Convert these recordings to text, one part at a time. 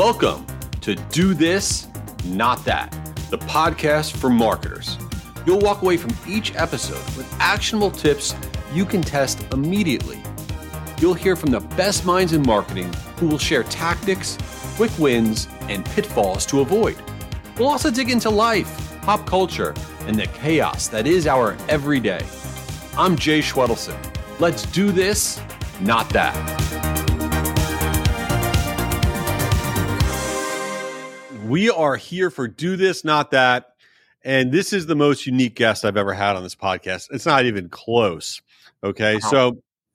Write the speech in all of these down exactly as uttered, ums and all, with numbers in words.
Welcome to Do This, Not That, the podcast for marketers. You'll walk away from each episode with actionable tips you can test immediately. You'll hear from the best minds in marketing who will share tactics, quick wins, and pitfalls to avoid. We'll also dig into life, pop culture, and the chaos that is our everyday. I'm Jay Schwedelson. Let's do this, not that. We are here for Do This, Not That. And this is the most unique guest I've ever had on this podcast. It's not even close. Okay. Wow. So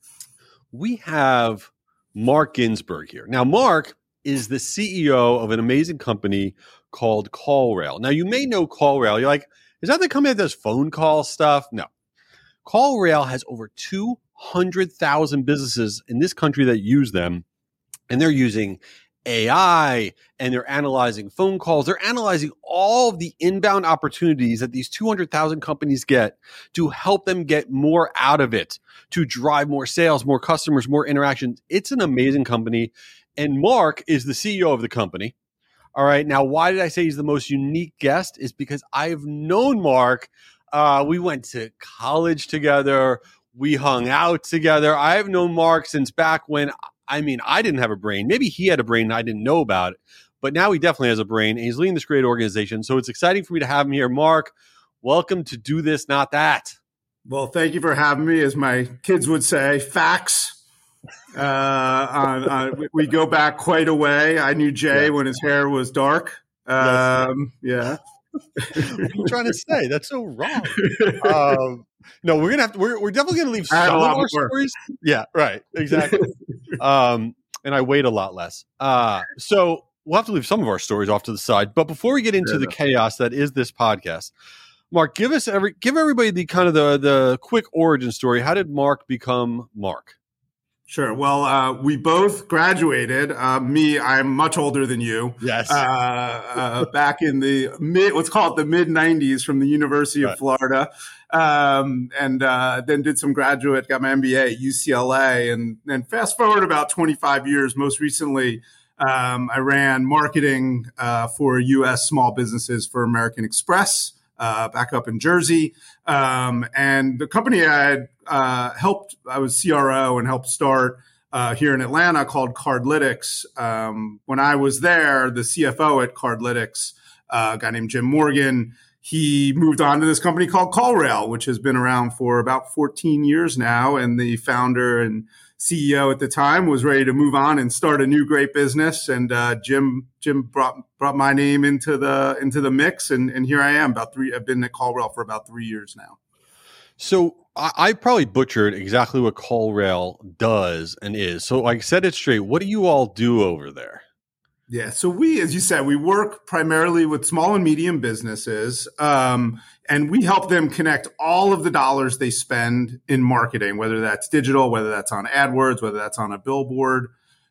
we have Mark Ginsberg here. Now, Mark is the C E O of an amazing company called CallRail. Now, you may know CallRail. You're like, is that the company that does phone call stuff? No. CallRail has over two hundred thousand businesses in this country that use them, and they're using A I, and they're analyzing phone calls. They're analyzing all of the inbound opportunities that these two hundred thousand companies get to help them get more out of it, to drive more sales, more customers, more interactions. It's an amazing company. And Mark is the C E O of the company. All right. Now, why did I say he's the most unique guest? Is because I've known Mark. Uh, we went to college together. We hung out together. I've known Mark since back when, I mean, I didn't have a brain. Maybe he had a brain and I didn't know about it. But now he definitely has a brain, and he's leading this great organization. So it's exciting for me to have him here. Mark, welcome to Do This, Not That. Well, thank you for having me. As my kids would say, facts. Uh, on, on, we go back quite a way. I knew Jay yeah. when his hair was dark. Um, yeah. What are you trying to say? That's so wrong. Um, no, we're gonna have to. We're, we're definitely gonna leave some of our more. stories. Yeah, right. Exactly. um, and I weighed a lot less. Uh, so we'll have to leave some of our stories off to the side. But before we get into yeah. the chaos that is this podcast, Mark, give us every give everybody the kind of the the quick origin story. How did Mark become Mark? Sure. Well, uh, we both graduated. Uh, me, I'm much older than you. Yes. Uh, uh, back in the mid, let's call it the mid nineties, from the University of right. Florida, um, and uh, then did some graduate, got my M B A at U C L A, and then fast forward about twenty-five years. Most recently, um, I ran marketing uh, for U S small businesses for American Express. Uh, back up in Jersey. Um, and the company I had uh, helped, I was C R O and helped start uh, here in Atlanta called Cardlytics. Um, when I was there, the C F O at Cardlytics, uh, a guy named Jim Morgan, he moved on to this company called CallRail, which has been around for about fourteen years now. And the founder and C E O at the time was ready to move on and start a new great business. And uh, Jim Jim brought brought my name into the into the mix, and, and here I am. About three, I've been at CallRail for about three years now. So I, I probably butchered exactly what CallRail does and is. So like, set it straight. What do you all do over there? Yeah, so we, as you said, we work primarily with small and medium businesses, um, and we help them connect all of the dollars they spend in marketing, whether that's digital, whether that's on AdWords, whether that's on a billboard,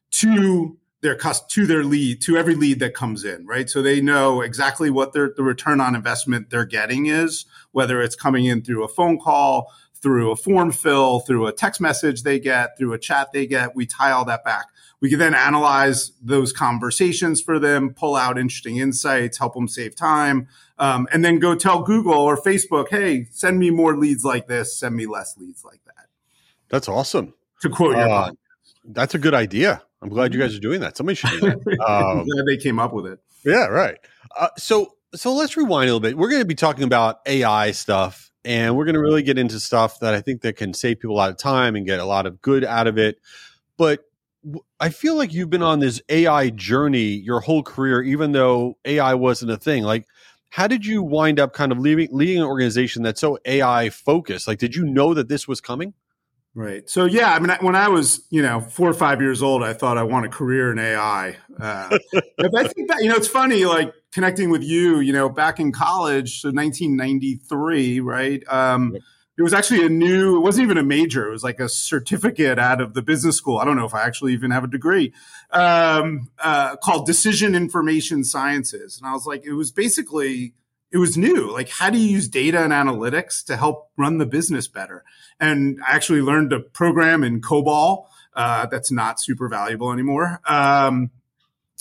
to their to their lead, to every lead that comes in, right? So they know exactly what their the return on investment they're getting is, whether it's coming in through a phone call, through a form fill, through a text message they get, through a chat they get. We tie all that back. We can then analyze those conversations for them, pull out interesting insights, help them save time, um, and then go tell Google or Facebook, hey, send me more leads like this, send me less leads like that. That's awesome. To quote your uh, That's a good idea. I'm glad you guys are doing that. Somebody should do that. Um, I'm glad they came up with it. Yeah, right. Uh, so, so let's rewind a little bit. We're going to be talking about A I stuff, and we're going to really get into stuff that I think that can save people a lot of time and get a lot of good out of it. But I feel like you've been on this A I journey your whole career, even though A I wasn't a thing. Like, how did you wind up kind of leaving, leading an organization that's so A I focused? Like, did you know that this was coming? Right. So, yeah, I mean, when I was, you know, four or five years old, I thought I want a career in A I. Uh, but I think that, you know, it's funny, like connecting with you, you know, back in college, so nineteen ninety-three, right? Um, yep. It was actually a new, it wasn't even a major. It was like a certificate out of the business school. I don't know if I actually even have a degree, um, uh, called Decision Information Sciences. And I was like, it was basically, it was new. Like, how do you use data and analytics to help run the business better? And I actually learned to program in COBOL. Uh, that's not super valuable anymore. Um,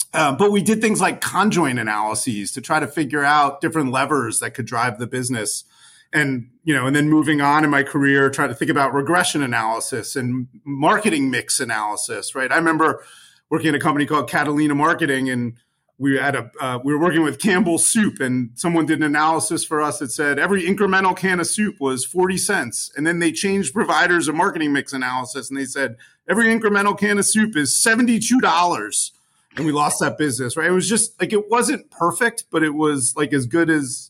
Uh, but we did things like conjoint analyses to try to figure out different levers that could drive the business. And, you know, and then moving on in my career, trying to think about regression analysis and marketing mix analysis, right? I remember working at a company called Catalina Marketing, and we had a uh, we were working with Campbell's Soup, and someone did an analysis for us that said every incremental can of soup was forty cents. And then they changed providers of marketing mix analysis, and they said every incremental can of soup is seventy-two dollars. And we lost that business, right? It was just like, it wasn't perfect, but it was like as good as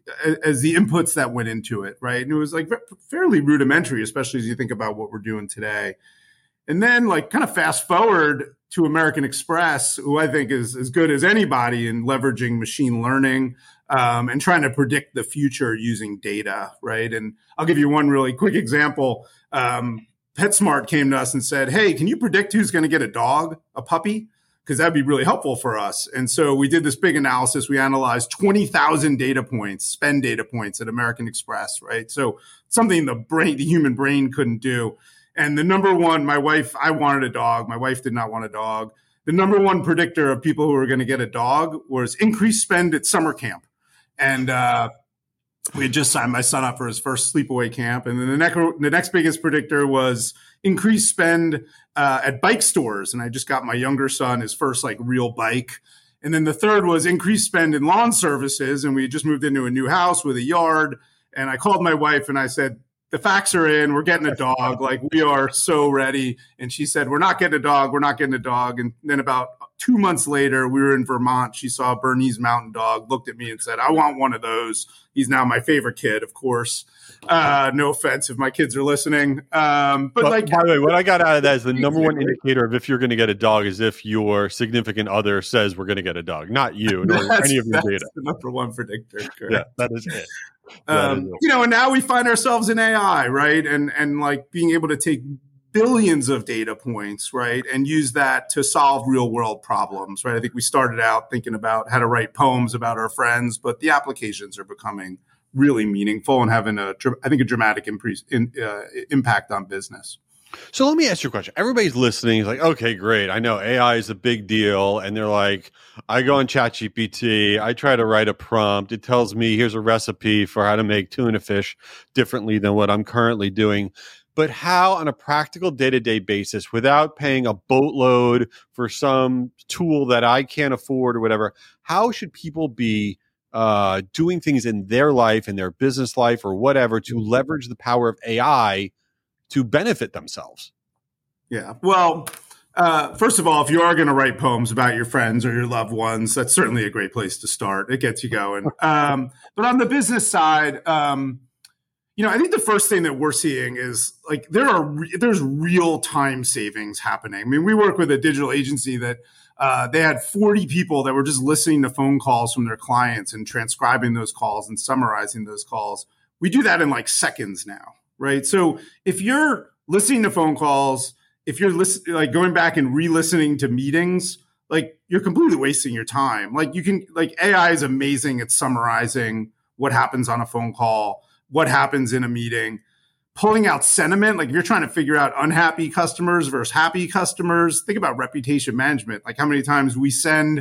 as the inputs that went into it, right? And it was like fairly rudimentary, especially as you think about what we're doing today. And then like kind of fast forward to American Express, who I think is as good as anybody in leveraging machine learning um, and trying to predict the future using data, right? And I'll give you one really quick example. Um, PetSmart came to us and said, hey, can you predict who's going to get a dog, a puppy? Because that'd be really helpful for us. And so we did this big analysis. We analyzed twenty thousand data points, spend data points at American Express, right? So something the brain, the human brain couldn't do. And the number one, my wife, I wanted a dog. My wife did not want a dog. The number one predictor of people who were going to get a dog was increased spend at summer camp. And uh, we had just signed my son up for his first sleepaway camp. And then the next, the next biggest predictor was increased spend uh, at bike stores. And I just got my younger son his first like real bike. And then the third was increased spend in lawn services. And we had just moved into a new house with a yard. And I called my wife and I said, the facts are in, we're getting a dog. Like, we are so ready. And she said, we're not getting a dog. We're not getting a dog. And then about two months later, we were in Vermont. She saw a Bernese Mountain Dog, looked at me and said, I want one of those. He's now my favorite kid, of course. Uh, no offense if my kids are listening. Um, but, but like, by the way, what I got out of that is the number one indicator of if you're going to get a dog is if your significant other says we're going to get a dog, not you, nor any of your data. The number one predictor. Correct. Yeah, that is it. Um, you know, and now we find ourselves in A I, right? And and like being able to take billions of data points, right, and use that to solve real world problems, right? I think we started out thinking about how to write poems about our friends, but the applications are becoming really meaningful and having a, I think, a dramatic increase in, uh, impact on business. So let me ask you a question. Everybody's listening. Is like, okay, great. I know A I is a big deal. And they're like, I go on ChatGPT. I try to write a prompt. It tells me here's a recipe for how to make tuna fish differently than what I'm currently doing. But how, on a practical day-to-day basis, without paying a boatload for some tool that I can't afford or whatever, how should people be uh, doing things in their life, in their business life or whatever, to leverage the power of A I to benefit themselves? Yeah. Well, uh, first of all, if you are going to write poems about your friends or your loved ones, that's certainly a great place to start. It gets you going. Um, but on the business side, um, you know, I think the first thing that we're seeing is like there are re- there's real time savings happening. I mean, we work with a digital agency that uh, they had forty people that were just listening to phone calls from their clients and transcribing those calls and summarizing those calls. We do that in like seconds now. Right. So if you're listening to phone calls, if you're listen, like going back and re-listening to meetings, like you're completely wasting your time. Like you can, like A I is amazing at summarizing what happens on a phone call, what happens in a meeting, pulling out sentiment. Like if you're trying to figure out unhappy customers versus happy customers, think about reputation management. Like how many times we send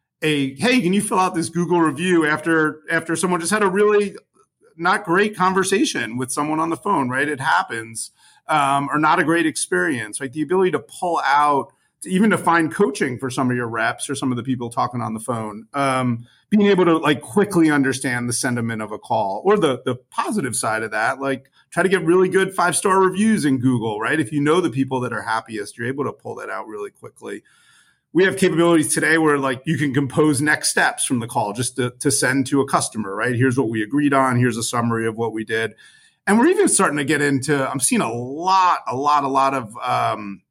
a, hey, can you fill out this Google review after, after someone just had a really not great conversation with someone on the phone, right? It happens, um, or not a great experience, right? The ability to pull out, to even to find coaching for some of your reps or some of the people talking on the phone, um, being able to like quickly understand the sentiment of a call, or the the positive side of that, like try to get really good five-star reviews in Google, right? If you know the people that are happiest, you're able to pull that out really quickly. We have capabilities today where like you can compose next steps from the call just to, to send to a customer, right? Here's what we agreed on. Here's a summary of what we did. And we're even starting to get into, I'm seeing a lot, a lot, a lot of um,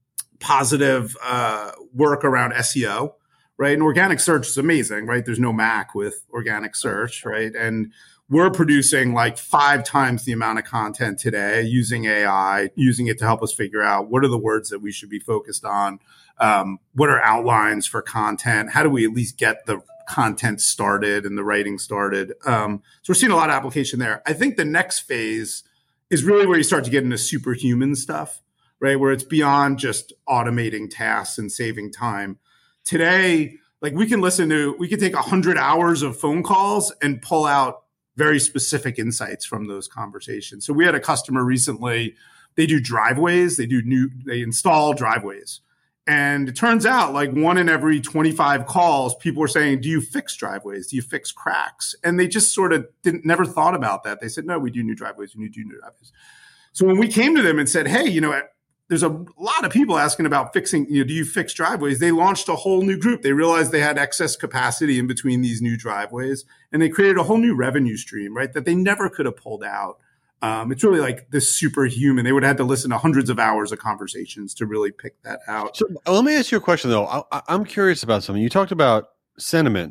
positive uh, work around S E O, right? And organic search is amazing, right? There's no Mac with organic search, right? And we're producing like five times the amount of content today using A I, using it to help us figure out what are the words that we should be focused on. Um, what are outlines for content? How do we at least get the content started and the writing started? Um, so we're seeing a lot of application there. I think the next phase is really where you start to get into superhuman stuff, right? Where it's beyond just automating tasks and saving time. today, like we can listen to, we can take a hundred hours of phone calls and pull out very specific insights from those conversations. So we had a customer recently, they do driveways, they do new, they install driveways. And it turns out like one in every twenty-five calls, people were saying, do you fix driveways? Do you fix cracks? And they just sort of didn't, never thought about that. They said, no, we do new driveways. We do new driveways. So when we came to them and said, hey, you know, there's a lot of people asking about fixing, you know, do you fix driveways? They launched a whole new group. They realized they had excess capacity in between these new driveways, and they created a whole new revenue stream, right, that they never could have pulled out. Um, it's really like this superhuman. They would have had to listen to hundreds of hours of conversations to really pick that out. So let me ask you a question, though. I, I'm curious about something. You talked about sentiment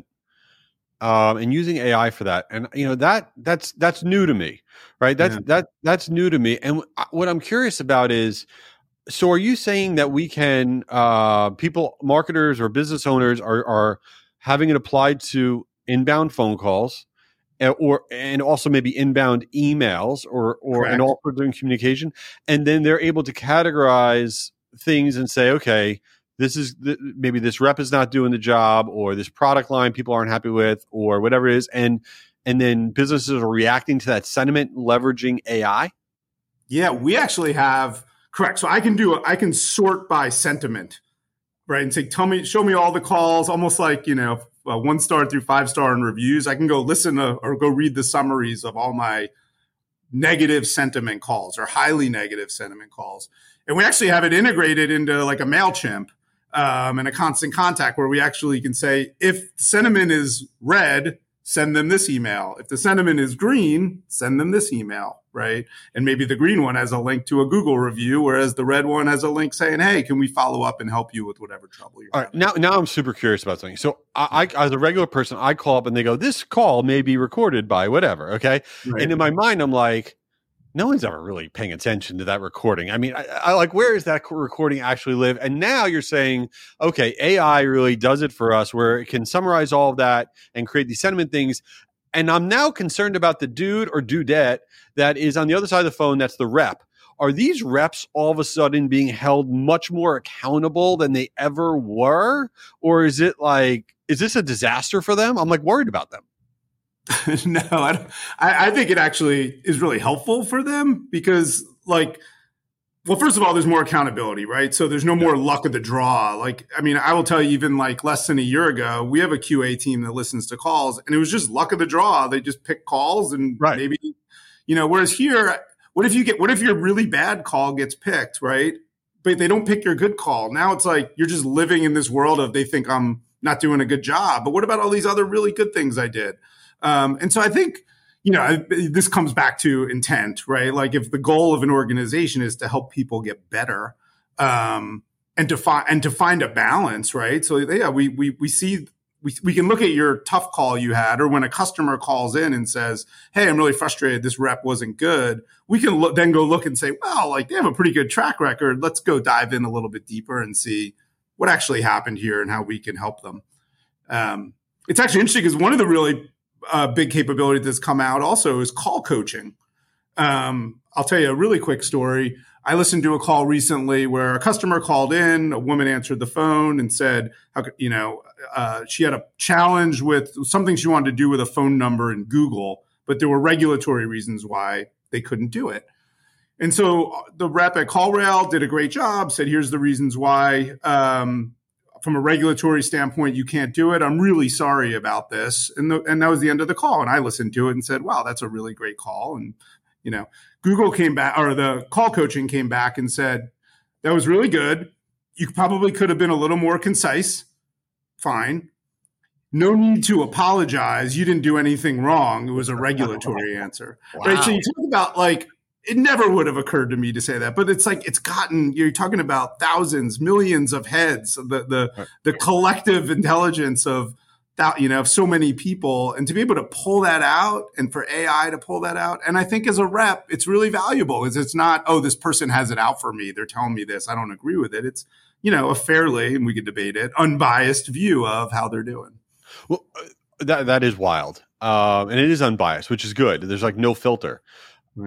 um, and using A I for that, and you know that that's that's new to me, right? That's yeah. that that's new to me. And what I'm curious about is, so are you saying that we can, uh, people, marketers or business owners are are having it applied to inbound phone calls? Or and also maybe inbound emails or or Correct. And all for doing communication, and then they're able to categorize things and say, okay, this is the, maybe this rep is not doing the job, or this product line people aren't happy with, or whatever it is, and and then businesses are reacting to that sentiment, leveraging A I. Yeah, we actually have correct. So I can do I can sort by sentiment, right, and say, tell me, show me all the calls, almost like you know. Uh, one star through five star in reviews. I can go listen to or go read the summaries of all my negative sentiment calls or highly negative sentiment calls. And we actually have it integrated into like a MailChimp um, and a Constant Contact where we actually can say, if sentiment is red, send them this email. If the sentiment is green, send them this email, right? And maybe the green one has a link to a Google review, whereas the red one has a link saying, hey, can we follow up and help you with whatever trouble you're having? All right, now, now I'm super curious about something. So I, I, as a regular person, I call up and they go, this call may be recorded by whatever, okay? Right. And in my mind, I'm like, no one's ever really paying attention to that recording. I mean, I, I like, where does that recording actually live? And now you're saying, okay, A I really does it for us where it can summarize all of that and create these sentiment things. And I'm now concerned about the dude or dudette that is on the other side of the phone. That's the rep. Are these reps all of a sudden being held much more accountable than they ever were? Or is it like, is this a disaster for them? I'm like worried about them. no, I, don't, I, I think it actually is really helpful for them because, like, well, first of all, there's more accountability, right? So there's no more luck of the draw. Like, I mean, I will tell you, even like less than a year ago, we have a Q A team that listens to calls, and it was just luck of the draw. They just pick calls, and right. maybe, you know, whereas here, what if you get, what if your really bad call gets picked, right? But they don't pick your good call. Now it's like you're just living in this world of they think I'm not doing a good job. But what about all these other really good things I did? Um, and so I think, you know, I, this comes back to intent, right? Like if the goal of an organization is to help people get better, um, and to find, and to find a balance, right? So yeah, we, we, we see, we, we can look at your tough call you had, or when a customer calls in and says, hey, I'm really frustrated. This rep wasn't good. We can look, then go look and say, well, like they have a pretty good track record. Let's go dive in a little bit deeper and see what actually happened here and how we can help them. Um, it's actually interesting because one of the really Uh, big capability that's come out also is call coaching. Um, I'll tell you a really quick story. I listened to a call recently where a customer called in, a woman answered the phone and said, how could, you know, uh, she had a challenge with something she wanted to do with a phone number in Google, but there were regulatory reasons why they couldn't do it. And so the rep at CallRail did a great job, said, here's the reasons why. Um, From a regulatory standpoint, you can't do it. I'm really sorry about this. And the, and that was the end of the call. And I listened to it and said, wow, that's a really great call. And, you know, Google came back, or the call coaching came back and said, that was really good. You probably could have been a little more concise. Fine. No need to apologize. You didn't do anything wrong. It was a regulatory answer. Wow. Right. So you talk about like, it never would have occurred to me to say that, but it's like it's gotten. You're talking about thousands, millions of heads, the the right. the collective intelligence of that, you know, of so many people, and to be able to pull that out, and for A I to pull that out, and I think as a rep, it's really valuable because it's not, oh, this person has it out for me. They're telling me this. I don't agree with it. It's, you know, a fairly, and we could debate it, unbiased view of how they're doing. Well, that that is wild, uh, and it is unbiased, which is good. There's like no filter. Right. So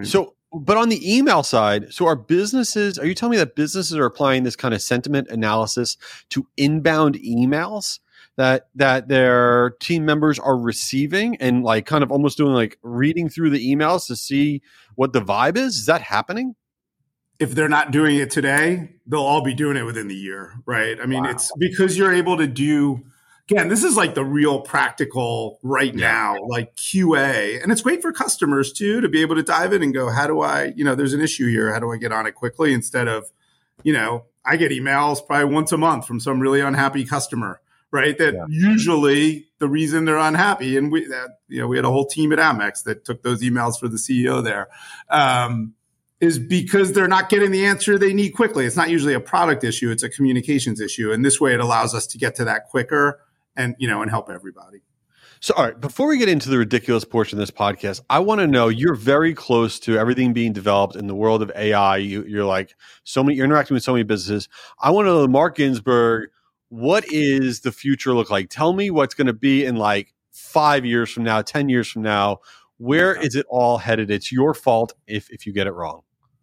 but on the email side, so are businesses, are you telling me that businesses are applying this kind of sentiment analysis to inbound emails that that their team members are receiving and like kind of almost doing like reading through the emails to see what the vibe is? Is that happening? If they're not doing it today, they'll all be doing it within the year, right? I mean, wow. It's because you're able to do, again, this is like the real practical right yeah. now, like Q A. And it's great for customers too, to be able to dive in and go, how do I, you know, there's an issue here. How do I get on it quickly? Instead of, you know, I get emails probably once a month from some really unhappy customer, right? That yeah. usually the reason they're unhappy, and we, that, you know, we had a whole team at Amex that took those emails for the C E O there. Um, is because they're not getting the answer they need quickly. It's not usually a product issue. It's a communications issue. And this way it allows us to get to that quicker and, you know, and help everybody. So, all right, before we get into the ridiculous portion of this podcast, I want to know, you're very close to everything being developed in the world of A I. You, you're like so many, you're interacting with so many businesses. I want to know, Mark Ginsburg, what is the future look like? Tell me what's going to be in like five years from now, ten years from now. Where is it all headed? It's your fault if if you get it wrong.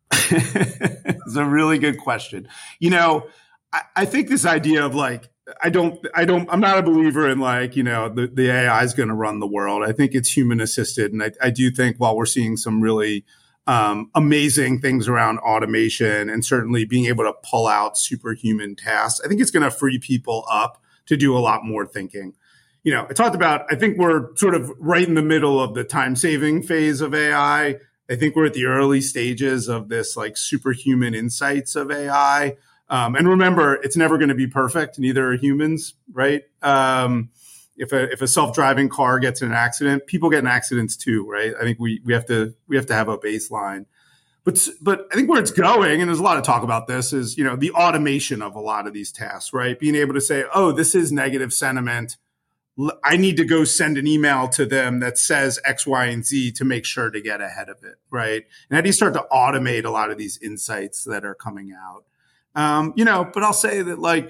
It's a really good question. You know, I, I think this idea of like, I don't, I don't, I'm not a believer in like, you know, the, the A I is going to run the world. I think it's human assisted. And I, I do think while we're seeing some really um, amazing things around automation and certainly being able to pull out superhuman tasks, I think it's going to free people up to do a lot more thinking. You know, I talked about, I think we're sort of right in the middle of the time saving phase of A I. I think we're at the early stages of this like superhuman insights of A I. Um, and remember, it's never going to be perfect. Neither are humans, right? Um, if a if a self-driving car gets in an accident, people get in accidents too, right? I think we we have to we have to have a baseline. But but I think where it's going, and there's a lot of talk about this, is, you know, the automation of a lot of these tasks, right? Being able to say, oh, this is negative sentiment. I need to go send an email to them that says X, Y, and Z to make sure to get ahead of it, right? And how do you start to automate a lot of these insights that are coming out? Um, you know, but I'll say that like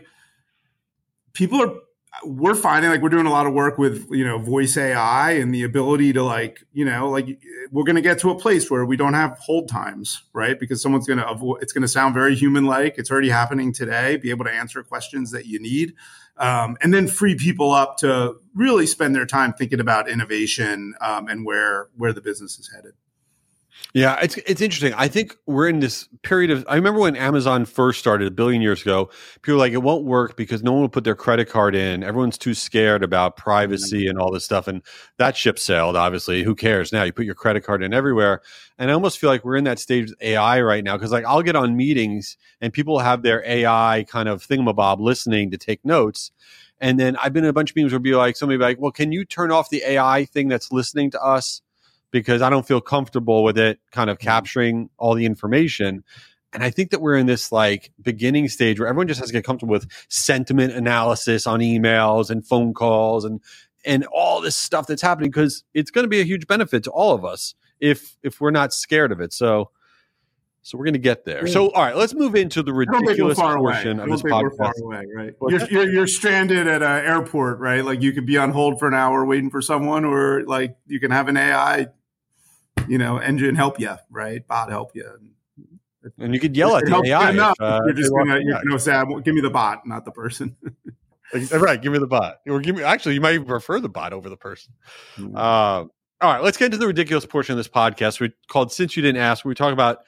people are, we're finding like we're doing a lot of work with, you know, voice A I and the ability to like, you know, like we're going to get to a place where we don't have hold times, right? Because someone's going to avoid, it's going to sound very human-like. It's already happening today, be able to answer questions that you need. Um, and then free people up to really spend their time thinking about innovation um, and where where the business is headed. Yeah, it's it's interesting. I think we're in this period of, I remember when Amazon first started a billion years ago, people were like, it won't work because no one will put their credit card in. Everyone's too scared about privacy mm-hmm. and all this stuff. And that ship sailed, obviously. Who cares now? You put your credit card in everywhere. And I almost feel like we're in that stage with A I right now, because like I'll get on meetings and people have their A I kind of thingamabob listening to take notes. And then I've been in a bunch of meetings where be like, somebody be like, well, can you turn off the A I thing that's listening to us? Because I don't feel comfortable with it kind of capturing all the information. And I think that we're in this like beginning stage where everyone just has to get comfortable with sentiment analysis on emails and phone calls and and all this stuff that's happening, because it's going to be a huge benefit to all of us if if we're not scared of it. So so we're going to get there. So all right, let's move into the ridiculous portion of this podcast. We're far away, right? You're, you're, you're stranded at an airport, right? Like you could be on hold for an hour waiting for someone, or like you can have an A I, you know, engine help you, right? Bot help you. And you could yell at the A I. If, uh, you're just going to, you're going to say, give me the bot, not the person. Right. Give me the bot. Or give me, actually, you might even prefer the bot over the person. Mm-hmm. Uh, all right. Let's get into the ridiculous portion of this podcast. We called Since You Didn't Ask, where we talk about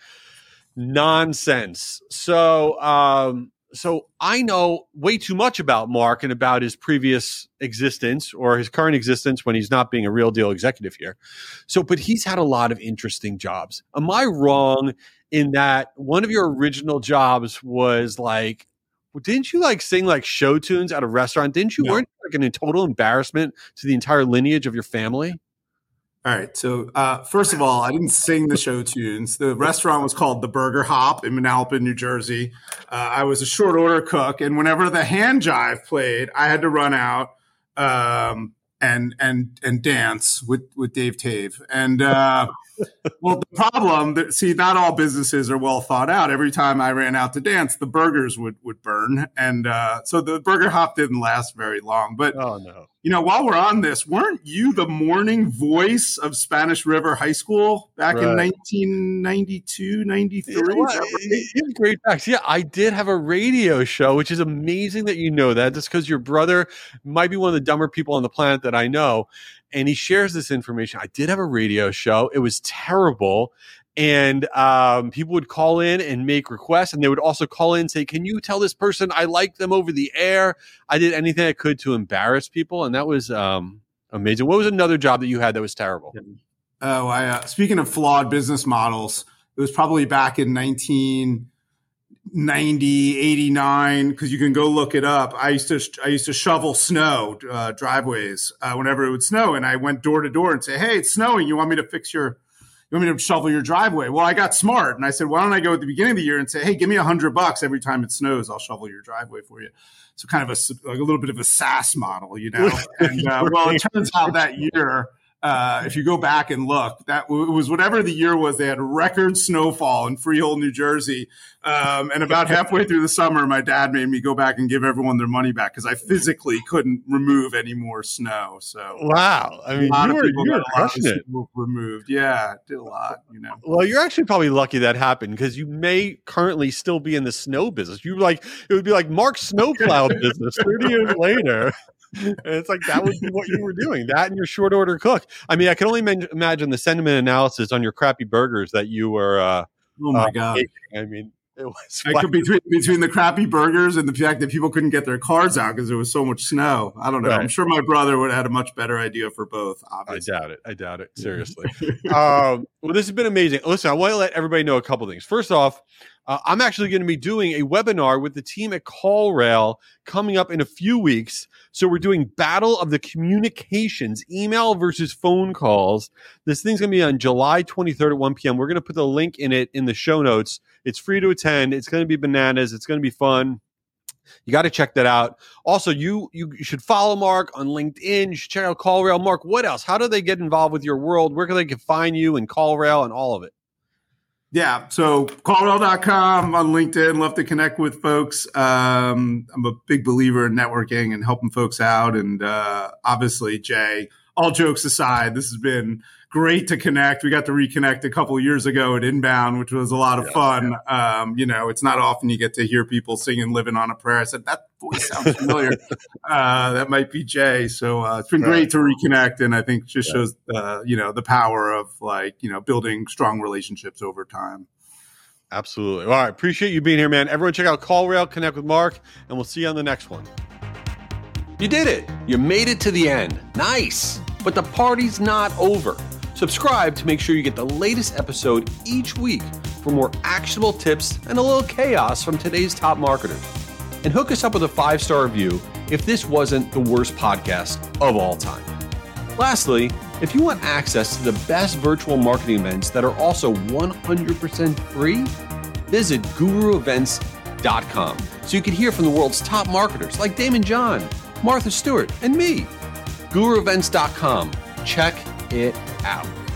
nonsense. So, um, so I know way too much about Mark and about his previous existence or his current existence when he's not being a real deal executive here. So, but he's had a lot of interesting jobs. Am I wrong in that one of your original jobs was like, didn't you like sing like show tunes at a restaurant? Didn't you? No. Weren't you like an total embarrassment to the entire lineage of your family? All right. So uh, first of all, I didn't sing the show tunes. The restaurant was called The Burger Hop in Manalapan, New Jersey. Uh, I was a short order cook, and whenever the hand jive played, I had to run out um, and and and dance with with Dave Tave. And uh, well, the problem, that, see, not all businesses are well thought out. Every time I ran out to dance, the burgers would, would burn. And uh, so the burger hop didn't last very long. But, oh, no. you know, while we're on this, weren't you the morning voice of Spanish River High School back right. in nineteen ninety-two, ninety-three? Yeah, well, right? Great facts. Yeah, I did have a radio show, which is amazing that you know that. Just because your brother might be one of the dumber people on the planet that I know. And he shares this information. I did have a radio show. It was terrible. And um, people would call in and make requests. And they would also call in and say, can you tell this person I like them over the air? I did anything I could to embarrass people. And that was um, amazing. What was another job that you had that was terrible? Oh, I, uh, speaking of flawed business models, it was probably back in nineteen ninety, eighty-nine, because you can go look it up. I used to I used to shovel snow uh, driveways uh, whenever it would snow, and I went door to door and say, "Hey, it's snowing. You want me to fix your, you want me to shovel your driveway?" Well, I got smart and I said, "Why don't I go at the beginning of the year and say, hey, give me a hundred bucks every time it snows. I'll shovel your driveway for you." So kind of a like a little bit of a SaaS model, you know. And uh, well, it turns out that year, Uh, if you go back and look, that w- it was whatever the year was, they had record snowfall in Freehold, New Jersey. Um, and about halfway through the summer, my dad made me go back and give everyone their money back because I physically couldn't remove any more snow. So wow, I mean, you were, you were crushing it. Removed, yeah, did a lot. You know. Well, you're actually probably lucky that happened because you may currently still be in the snow business. You like it would be like Mark's snowplow business thirty years later. And it's like that would be what you were doing, that and your short order cook. I mean, I can only man- imagine the sentiment analysis on your crappy burgers that you were. Uh, oh my uh, god! making. I mean, it was I could, between between the crappy burgers and the fact that people couldn't get their cars out because there was so much snow. I don't know. Right. I'm sure my brother would have had a much better idea for both. Obviously. I doubt it. I doubt it. Seriously. um, well, this has been amazing. Listen, I want to let everybody know a couple things. First off, uh, I'm actually going to be doing a webinar with the team at CallRail coming up in a few weeks. So we're doing Battle of the Communications, email versus phone calls. This thing's going to be on July twenty-third at one p.m. We're going to put the link in it in the show notes. It's free to attend. It's going to be bananas. It's going to be fun. You got to check that out. Also, you you should follow Mark on LinkedIn. You should check out CallRail. Mark, what else? How do they get involved with your world? Where can they find you and CallRail and all of it? Yeah, so call rail dot com on LinkedIn. Love to connect with folks. Um, I'm a big believer in networking and helping folks out. And uh, obviously, Jay, all jokes aside, this has been great to connect. We got to reconnect a couple of years ago at Inbound, which was a lot of yeah, fun. Yeah. Um, you know, it's not often you get to hear people singing Living on a Prayer. I said, that voice sounds familiar. uh, that might be Jay. So uh, it's been right. great to reconnect. And I think just yeah. shows, uh, you know, the power of like, you know, building strong relationships over time. Absolutely. All right. Appreciate you being here, man. Everyone check out CallRail, connect with Mark, and we'll see you on the next one. You did it. You made it to the end. Nice. But the party's not over. Subscribe to make sure you get the latest episode each week for more actionable tips and a little chaos from today's top marketers. And hook us up with a five-star review if this wasn't the worst podcast of all time. Lastly, if you want access to the best virtual marketing events that are also one hundred percent free, visit guru events dot com so you can hear from the world's top marketers like Damon John, Martha Stewart, and me. guru events dot com. Check it out.